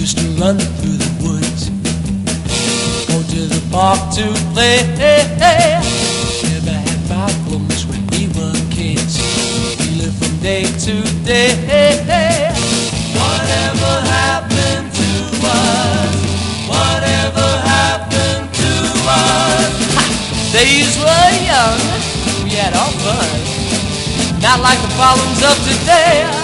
used to run through the woods, go to the park to play. Never had problems when we were kids. We lived from day to day. Whatever happened to us? Whatever happened to us? Days were young, we had our fun. Not like the problems of today.